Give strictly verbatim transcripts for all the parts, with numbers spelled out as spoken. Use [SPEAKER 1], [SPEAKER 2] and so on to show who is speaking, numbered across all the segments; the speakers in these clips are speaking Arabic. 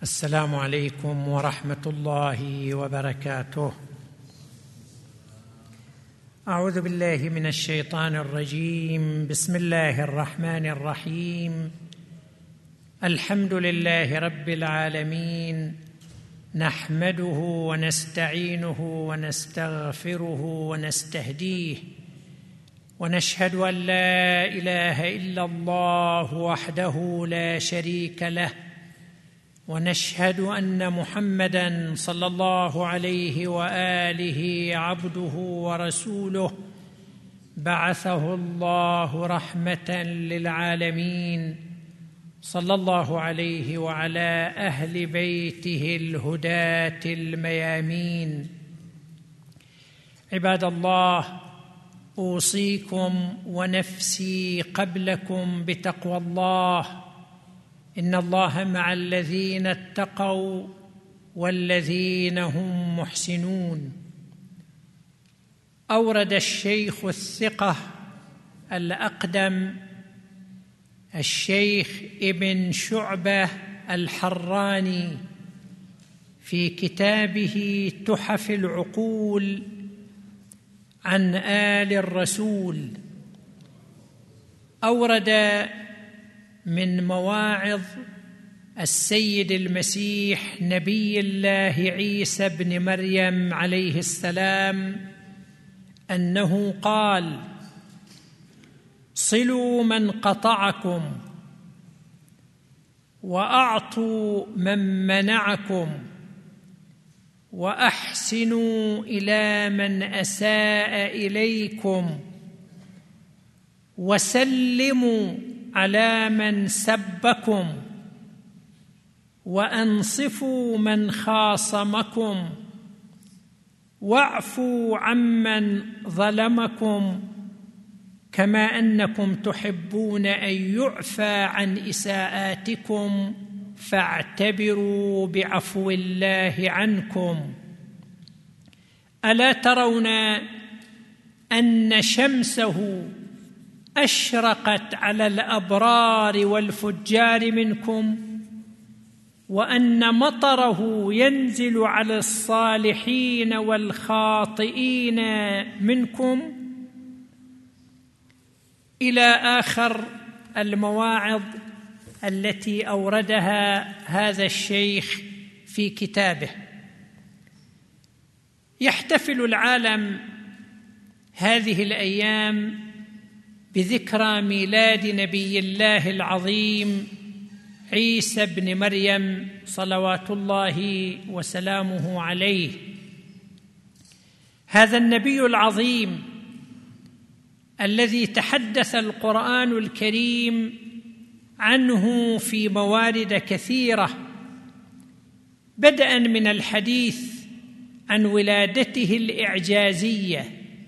[SPEAKER 1] السلام عليكم ورحمة الله وبركاته. أعوذ بالله من الشيطان الرجيم. بسم الله الرحمن الرحيم. الحمد لله رب العالمين، نحمده ونستعينه ونستغفره ونستهديه، ونشهد أن لا إله إلا الله وحده لا شريك له، ونشهد أن محمداً صلى الله عليه وآله عبده ورسوله، بعثه الله رحمة للعالمين، صلى الله عليه وعلى أهل بيته الهداة الميامين. عباد الله، أوصيكم ونفسي قبلكم بتقوى الله، إن الله مع الذين اتقوا والذين هم محسنون. أورد الشيخ الثقة الأقدم الشيخ ابن شعبة الحراني في كتابه تحف العقول عن آل الرسول، أورد من مواعظ السيد المسيح نبي الله عيسى بن مريم عليه السلام أنه قال: صلوا من قطعكم، وأعطوا من منعكم، وأحسنوا إلى من أساء إليكم، وسلموا على من سبكم، وأنصفوا من خاصمكم، واعفوا عمن ظلمكم، كما أنكم تحبون أن يعفى عن إساءاتكم، فاعتبروا بعفو الله عنكم. ألا ترون أن شمسه أشرقت على الأبرار والفجار منكم، وأن مطره ينزل على الصالحين والخاطئين منكم، إلى آخر المواعظ التي أوردها هذا الشيخ في كتابه. يحتفل العالم هذه الأيام بذكرى ميلاد نبي الله العظيم عيسى بن مريم صلوات الله وسلامه عليه. هذا النبي العظيم الذي تحدث القرآن الكريم عنه في موارد كثيرة، بدءا من الحديث عن ولادته الإعجازية،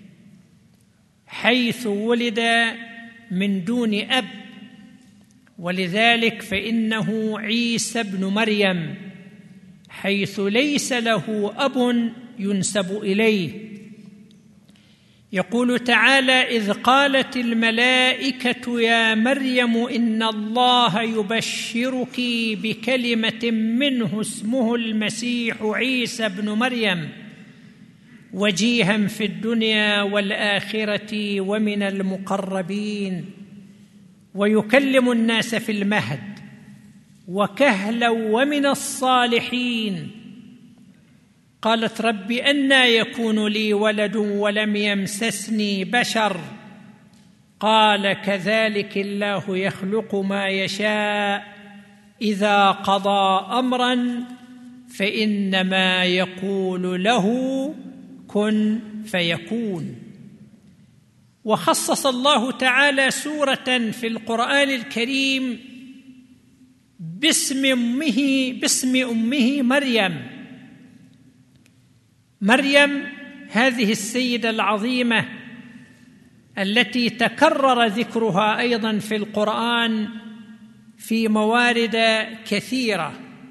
[SPEAKER 1] حيث ولد من دون أب، ولذلك فإنه عيسى بن مريم، حيث ليس له أب ينسب إليه. يقول تعالى: إذ قالت الملائكة يا مريم إن الله يبشرك بكلمة منه اسمه المسيح عيسى بن مريم، وجيها في الدنيا والآخرة ومن المقربين، ويكلم الناس في المهد وكهلا ومن الصالحين. قالت: رب أنى يكون لي ولد ولم يمسسني بشر، قال: كذلك الله يخلق ما يشاء، إذا قضى أمرا فإنما يقول له كن فيكون. وخصص الله تعالى سورة في القرآن الكريم باسم أمه باسم أمه مريم. مريم هذه السيدة العظيمة التي تكرر ذكرها أيضا في القرآن في موارد كثيرة.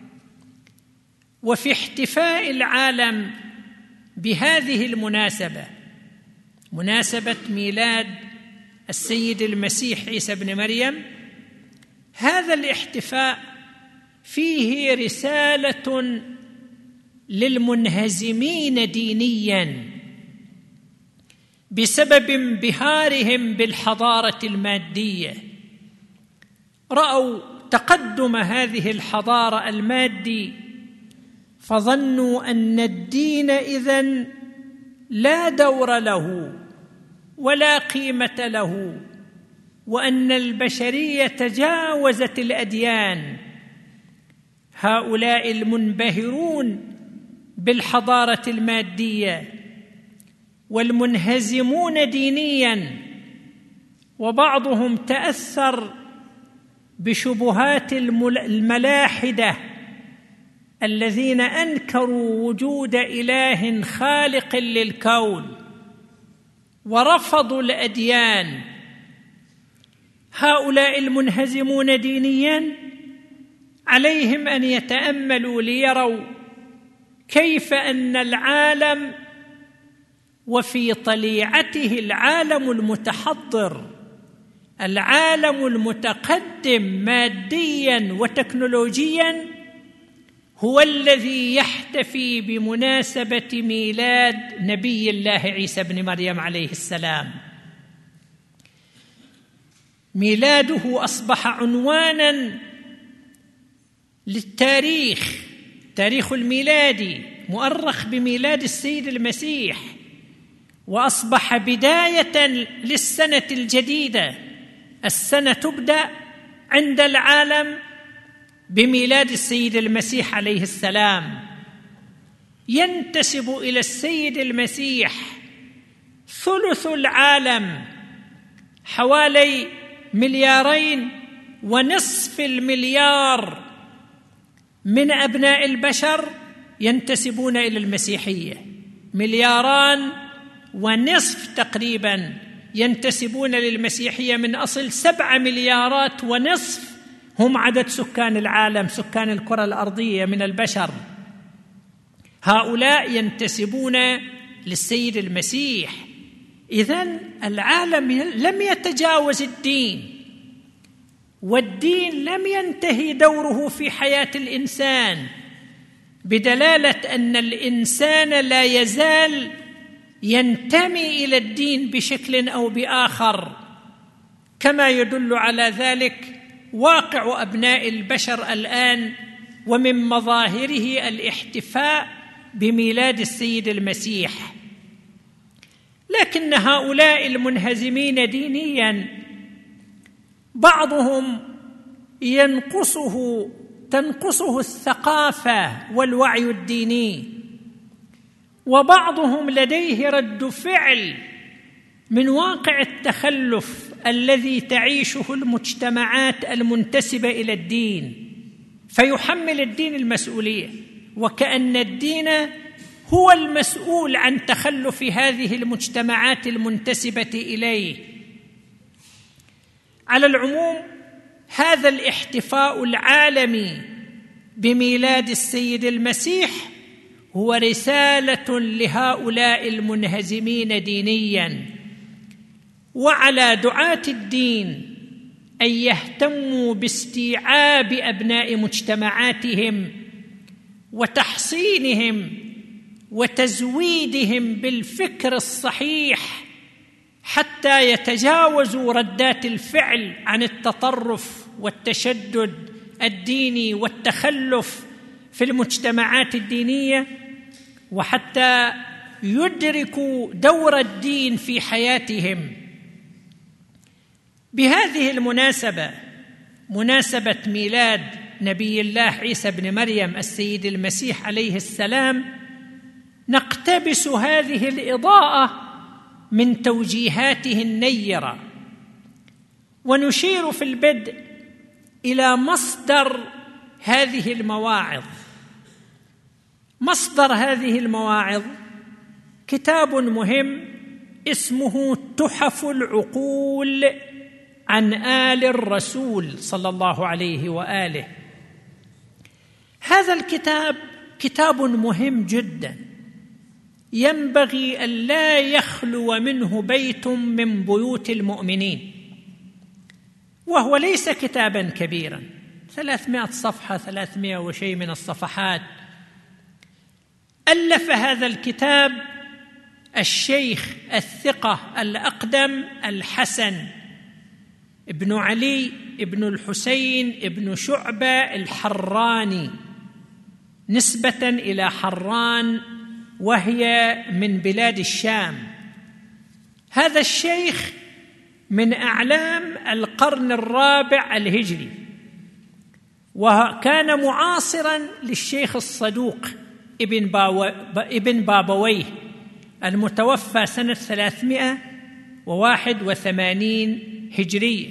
[SPEAKER 1] وفي احتفاء العالم بهذه المناسبة، مناسبة ميلاد السيد المسيح عيسى بن مريم، هذا الاحتفاء فيه رسالة للمنهزمين دينياً بسبب انبهارهم بالحضارة المادية. رأوا تقدم هذه الحضارة المادي فظنوا أن الدين إذن لا دور له ولا قيمة له، وأن البشرية تجاوزت الأديان. هؤلاء المنبهرون بالحضارة المادية والمنهزمون دينياً، وبعضهم تأثر بشبهات الملاحدة الذين أنكروا وجود إله خالق للكون ورفضوا الأديان. هؤلاء المنهزمون دينياً عليهم أن يتأملوا ليروا كيف أن العالم وفي طليعته العالم المتحضر، العالم المتقدم مادياً وتكنولوجياً، هو الذي يحتفي بمناسبة ميلاد نبي الله عيسى بن مريم عليه السلام. ميلاده أصبح عنواناً للتاريخ، تاريخ الميلادي مؤرخ بميلاد السيد المسيح، وأصبح بداية للسنة الجديدة. السنة تبدأ عند العالم بميلاد السيد المسيح عليه السلام. ينتسب إلى السيد المسيح ثلث العالم، حوالي مليارين ونصف المليار من أبناء البشر ينتسبون إلى المسيحية. ملياران ونصف تقريباً ينتسبون للمسيحية من أصل سبعة مليارات ونصف هم عدد سكان العالم، سكان الكرة الأرضية من البشر. هؤلاء ينتسبون للسيد المسيح. إذن العالم لم يتجاوز الدين، والدين لم ينتهي دوره في حياة الإنسان، بدلالة أن الإنسان لا يزال ينتمي إلى الدين بشكل أو بآخر، كما يدل على ذلك واقع أبناء البشر الآن، ومن مظاهره الاحتفاء بميلاد السيد المسيح. لكن هؤلاء المنهزمين دينياً بعضهم ينقصه تنقصه الثقافة والوعي الديني، وبعضهم لديه رد فعل من واقع التخلف الذي تعيشه المجتمعات المنتسبة إلى الدين، فيحمل الدين المسؤولية، وكأن الدين هو المسؤول عن تخلف هذه المجتمعات المنتسبة إليه. على العموم، هذا الاحتفاء العالمي بميلاد السيد المسيح هو رسالة لهؤلاء المنهزمين دينياً، وعلى دعاة الدين أن يهتموا باستيعاب أبناء مجتمعاتهم وتحصينهم وتزويدهم بالفكر الصحيح حتى يتجاوزوا ردات الفعل عن التطرف والتشدد الديني والتخلف في المجتمعات الدينية، وحتى يدركوا دور الدين في حياتهم. بهذه المناسبة، مناسبة ميلاد نبي الله عيسى بن مريم السيد المسيح عليه السلام، نقتبس هذه الإضاءة من توجيهاته النيرة، ونشير في البدء إلى مصدر هذه المواعظ. مصدر هذه المواعظ كتاب مهم اسمه تحف العقول عن آل الرسول صلى الله عليه وآله. هذا الكتاب كتاب مهم جدا، ينبغي أن لا يخلو منه بيت من بيوت المؤمنين، وهو ليس كتابا كبيرا، ثلاثمائة صفحة، ثلاثمائة وشيء من الصفحات. ألف هذا الكتاب الشيخ الثقة الأقدم الحسن ابن علي ابن الحسين ابن شعبة الحراني، نسبة إلى حران وهي من بلاد الشام. هذا الشيخ من أعلام القرن الرابع الهجري، وكان معاصراً للشيخ الصدوق ابن, باو... ابن بابويه المتوفى سنة ثلاثمائة وواحد وثمانين هجرية.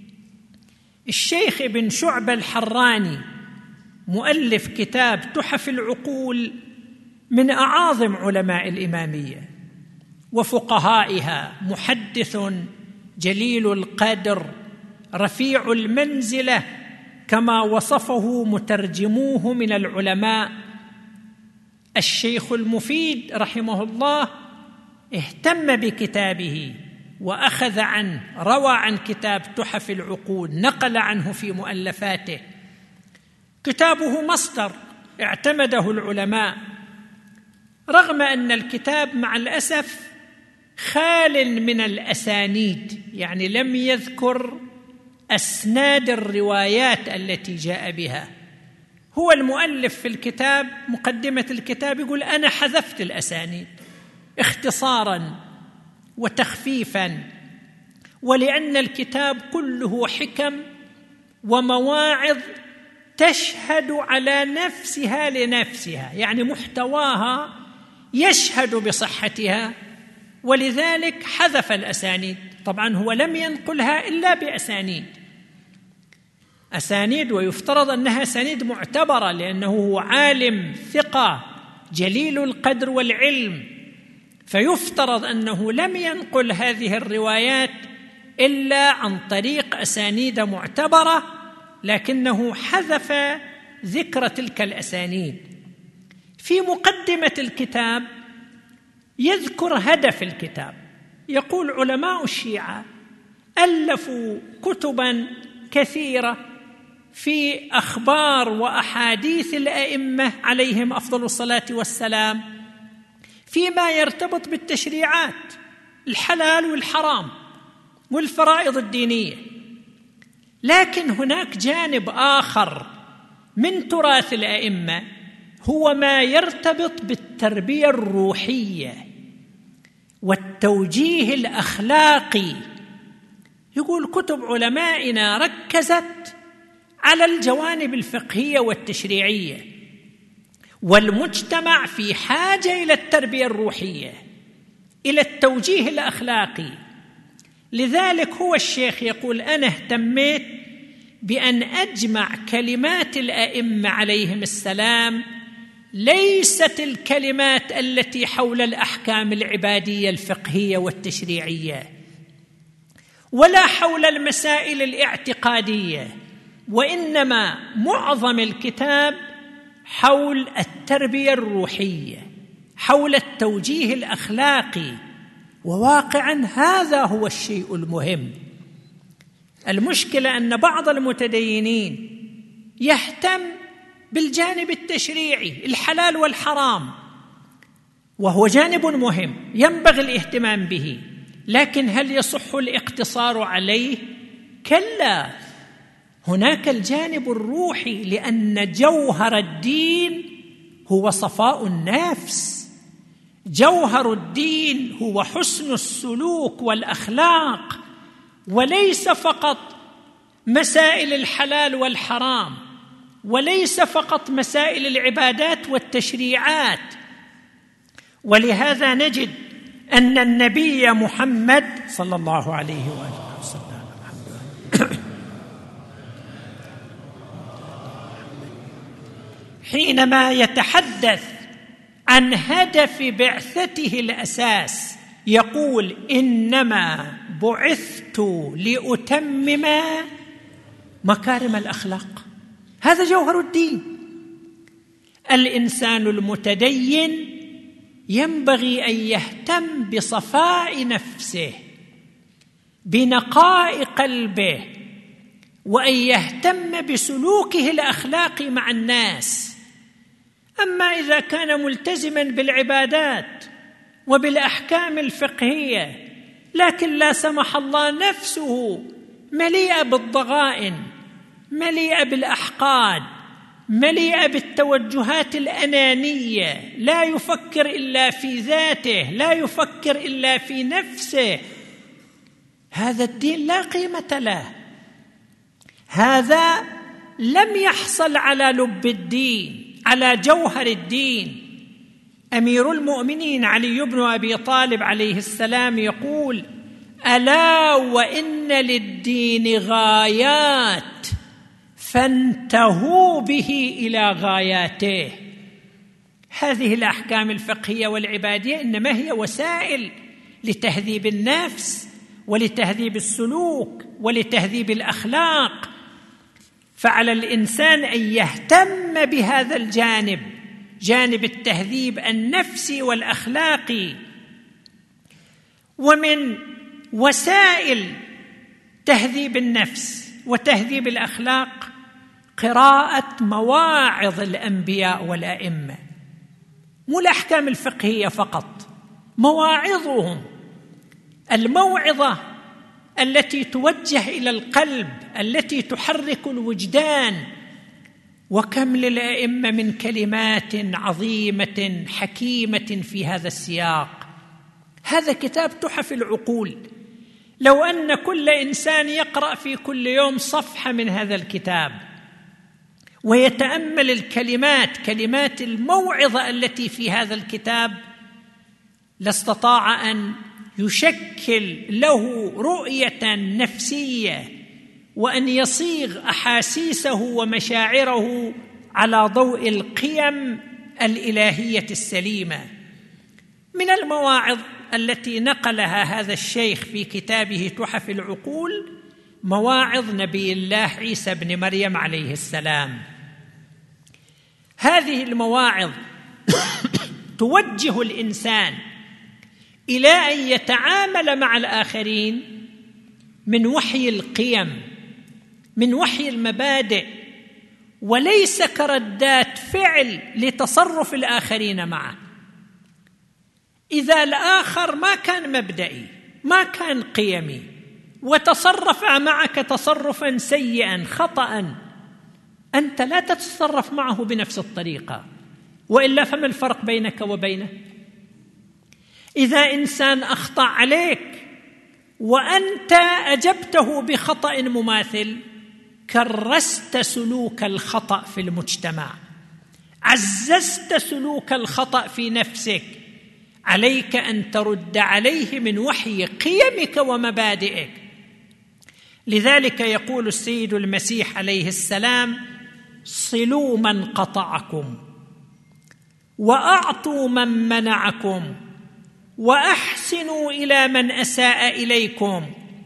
[SPEAKER 1] الشيخ ابن شعبة الحراني مؤلف كتاب تحف العقول، من أعاظم علماء الإمامية وفقهائها، محدث جليل القدر رفيع المنزلة كما وصفه مترجموه من العلماء. الشيخ المفيد رحمه الله اهتم بكتابه وأخذ عنه، روى عن كتاب تحف العقول، نقل عنه في مؤلفاته. كتابه مصدر اعتمده العلماء، رغم أن الكتاب مع الأسف خال من الأسانيد، يعني لم يذكر أسناد الروايات التي جاء بها. هو المؤلف في الكتاب مقدمة الكتاب يقول أنا حذفت الأسانيد اختصاراً وتخفيفاً، ولأن الكتاب كله حكم ومواعظ تشهد على نفسها لنفسها، يعني محتواها يشهد بصحتها، ولذلك حذف الأسانيد. طبعاً هو لم ينقلها إلا بأسانيد أسانيد ويفترض أنها أسانيد معتبرة، لأنه هو عالم ثقة جليل القدر والعلم، فيفترض أنه لم ينقل هذه الروايات إلا عن طريق أسانيد معتبرة، لكنه حذف ذكر تلك الأسانيد. في مقدمة الكتاب يذكر هدف الكتاب، يقول علماء الشيعة ألفوا كتباً كثيرة في أخبار وأحاديث الأئمة عليهم أفضل الصلاة والسلام فيما يرتبط بالتشريعات، الحلال والحرام والفرائض الدينية. لكن هناك جانب آخر من تراث الأئمة هو ما يرتبط بالتربية الروحية والتوجيه الأخلاقي. يقول كتب علمائنا ركزت على الجوانب الفقهية والتشريعية، والمجتمع في حاجة إلى التربية الروحية، إلى التوجيه الأخلاقي. لذلك هو الشيخ يقول أنا اهتميت بأن أجمع كلمات الأئمة عليهم السلام، ليست الكلمات التي حول الأحكام العبادية الفقهية والتشريعية، ولا حول المسائل الاعتقادية، وإنما معظم الكتاب حول التربية الروحية، حول التوجيه الأخلاقي. وواقعاً هذا هو الشيء المهم. المشكلة أن بعض المتدينين يهتم بالجانب التشريعي، الحلال والحرام، وهو جانب مهم ينبغي الاهتمام به، لكن هل يصح الاقتصار عليه؟ كلا، هناك الجانب الروحي، لأن جوهر الدين هو صفاء النفس، جوهر الدين هو حسن السلوك والأخلاق، وليس فقط مسائل الحلال والحرام، وليس فقط مسائل العبادات والتشريعات. ولهذا نجد أن النبي محمد صلى الله عليه وآله وسلم حينما يتحدث عن هدف بعثته الأساس يقول إنما بعثت لأتمم مكارم الأخلاق. هذا جوهر الدين. الإنسان المتدين ينبغي أن يهتم بصفاء نفسه، بنقاء قلبه، وأن يهتم بسلوكه الأخلاقي مع الناس. أما إذا كان ملتزما بالعبادات وبالأحكام الفقهية لكن لا سمح الله نفسه مليئة بالضغائن، مليئة بالأحقاد، مليئة بالتوجهات الأنانية، لا يفكر إلا في ذاته، لا يفكر إلا في نفسه، هذا الدين لا قيمة له. هذا لم يحصل على لب الدين، على جوهر الدين. أمير المؤمنين علي بن أبي طالب عليه السلام يقول: ألا وإن للدين غايات فانتهوا به إلى غاياته. هذه الأحكام الفقهية والعبادية إنما هي وسائل لتهذيب النفس ولتهذيب السلوك ولتهذيب الأخلاق، فعلى الإنسان أن يهتم بهذا الجانب، جانب التهذيب النفسي والأخلاقي. ومن وسائل تهذيب النفس وتهذيب الأخلاق قراءة مواعظ الأنبياء والأئمة، مو الأحكام الفقهية فقط، مواعظهم، الموعظة التي توجه إلى القلب، التي تحرك الوجدان. وكم للأئمة من كلمات عظيمة حكيمة في هذا السياق. هذا كتاب تحف العقول، لو أن كل إنسان يقرأ في كل يوم صفحة من هذا الكتاب ويتأمل الكلمات، كلمات الموعظة التي في هذا الكتاب، لاستطاع أن يشكل له رؤية نفسية وأن يصيغ أحاسيسه ومشاعره على ضوء القيم الإلهية السليمة. من المواعظ التي نقلها هذا الشيخ في كتابه تحف العقول مواعظ نبي الله عيسى بن مريم عليه السلام. هذه المواعظ توجه الإنسان إلى أن يتعامل مع الآخرين من وحي القيم، من وحي المبادئ، وليس كردات فعل لتصرف الآخرين معه. إذا الآخر ما كان مبدئي، ما كان قيمي، وتصرف معك تصرفا سيئا خطأ، أنت لا تتصرف معه بنفس الطريقة، وإلا فما الفرق بينك وبينه؟ إذا إنسان أخطأ عليك وأنت أجبته بخطأ مماثل، كرست سلوك الخطأ في المجتمع، عززت سلوك الخطأ في نفسك. عليك أن ترد عليه من وحي قيمك ومبادئك. لذلك يقول السيد المسيح عليه السلام: صلوا من قطعكم، وأعطوا من منعكم، وأحسنوا إلى من أساء إليكم،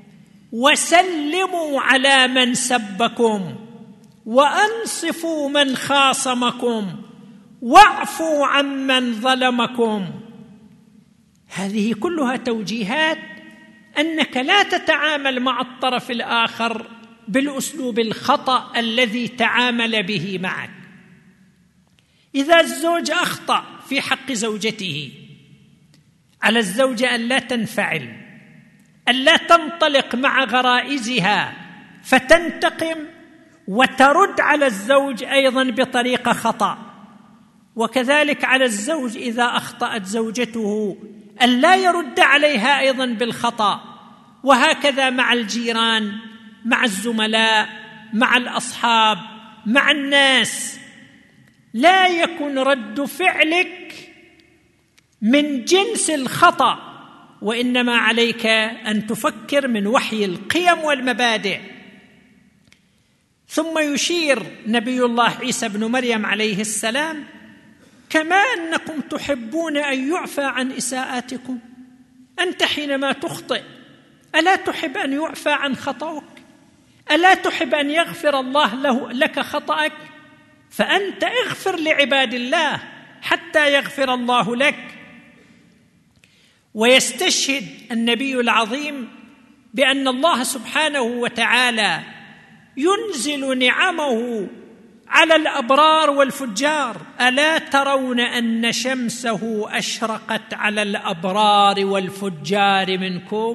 [SPEAKER 1] وسلموا على من سبكم، وأنصفوا من خاصمكم، واعفوا عمن ظلمكم. هذه كلها توجيهات أنك لا تتعامل مع الطرف الآخر بالأسلوب الخطأ الذي تعامل به معك. إذا الزوج أخطأ في حق زوجته، على الزوجة أن لا تنفعل، أن لا تنطلق مع غرائزها فتنتقم وترد على الزوج أيضا بطريقة خطأ. وكذلك على الزوج إذا أخطأت زوجته أن لا يرد عليها أيضا بالخطأ. وهكذا مع الجيران، مع الزملاء، مع الأصحاب، مع الناس. لا يكن رد فعلك من جنس الخطأ، وإنما عليك أن تفكر من وحي القيم والمبادئ. ثم يشير نبي الله عيسى بن مريم عليه السلام: كما أنكم تحبون أن يعفى عن إساءاتكم، أنت حينما تخطئ ألا تحب أن يعفى عن خطأك؟ ألا تحب أن يغفر الله له لك خطأك؟ فأنت اغفر لعباد الله حتى يغفر الله لك. ويستشهد النبي العظيم بأن الله سبحانه وتعالى ينزل نعمه على الأبرار والفجار. ألا ترون أن شمسه أشرقت على الأبرار والفجار منكم،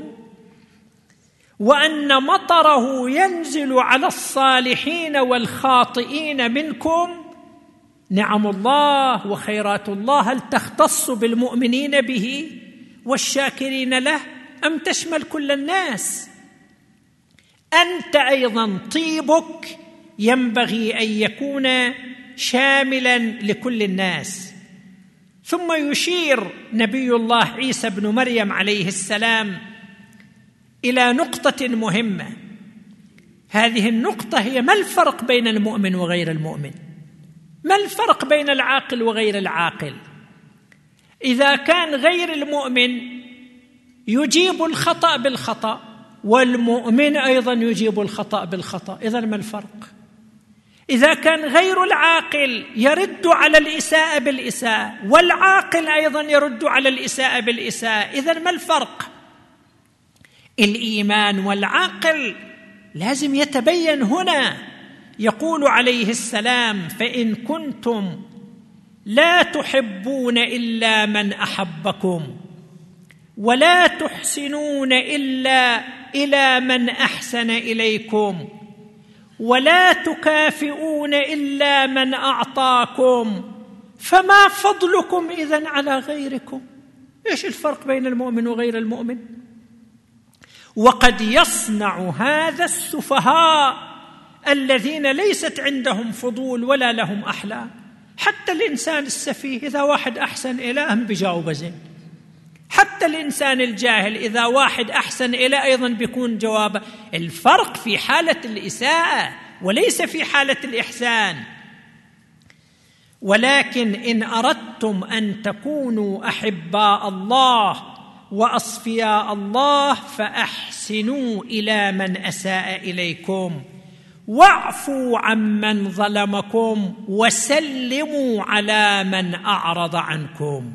[SPEAKER 1] وأن مطره ينزل على الصالحين والخاطئين منكم؟ نعم الله وخيرات الله هل تختص بالمؤمنين به والشاكرين له أم تشمل كل الناس؟ أنت أيضا طيبك ينبغي أن يكون شاملا لكل الناس. ثم يشير نبي الله عيسى بن مريم عليه السلام إلى نقطة مهمة. هذه النقطة هي: ما الفرق بين المؤمن وغير المؤمن؟ ما الفرق بين العاقل وغير العاقل؟ إذا كان غير المؤمن يجيب الخطأ بالخطأ والمؤمن أيضا يجيب الخطأ بالخطأ، إذن ما الفرق؟ إذا كان غير العاقل يرد على الإساءة بالإساءة والعاقل أيضا يرد على الإساءة بالإساءة، إذن ما الفرق؟ الإيمان والعقل لازم يتبين هنا. يقول عليه السلام: فإن كنتم لا تحبون إلا من أحبكم ولا تحسنون إلا إلى من أحسن إليكم ولا تكافئون إلا من أعطاكم فما فضلكم إذن على غيركم. إيش الفرق بين المؤمن وغير المؤمن؟ وقد يصنع هذا السفهاء الذين ليست عندهم فضول ولا لهم أحلام. حتى الإنسان السفيه إذا واحد أحسن إليه هم بيجاوب زين، حتى الإنسان الجاهل إذا واحد أحسن إليه أيضا بيكون جوابه. الفرق في حالة الإساءة وليس في حالة الإحسان. ولكن إن أردتم أن تكونوا أحباء الله وأصفياء الله فأحسنوا إلى من أساء إليكم واعفوا عمن ظلمكم وسلموا على من أعرض عنكم.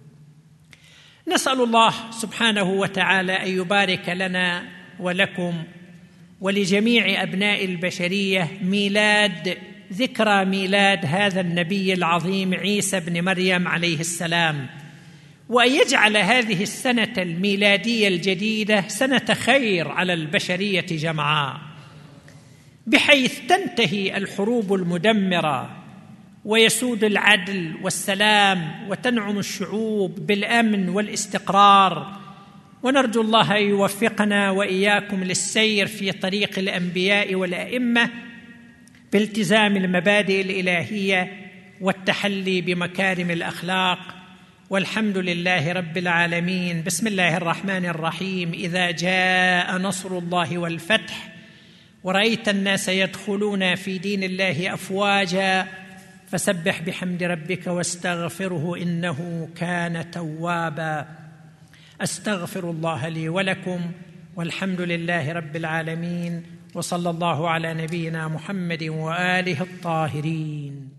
[SPEAKER 1] نسأل الله سبحانه وتعالى أن يبارك لنا ولكم ولجميع أبناء البشرية ميلاد ذكرى ميلاد هذا النبي العظيم عيسى بن مريم عليه السلام، وأن يجعل هذه السنة الميلادية الجديدة سنة خير على البشرية جمعاء، بحيث تنتهي الحروب المدمرة ويسود العدل والسلام وتنعم الشعوب بالأمن والاستقرار. ونرجو الله أن يوفقنا وإياكم للسير في طريق الأنبياء والأئمة بالتزام المبادئ الإلهية والتحلي بمكارم الأخلاق. والحمد لله رب العالمين. بسم الله الرحمن الرحيم. إذا جاء نصر الله والفتح ورأيت الناس يدخلون في دين الله أفواجا فسبح بحمد ربك واستغفره إنه كان توابا. أستغفر الله لي ولكم والحمد لله رب العالمين، وصلى الله على نبينا محمد وآله الطاهرين.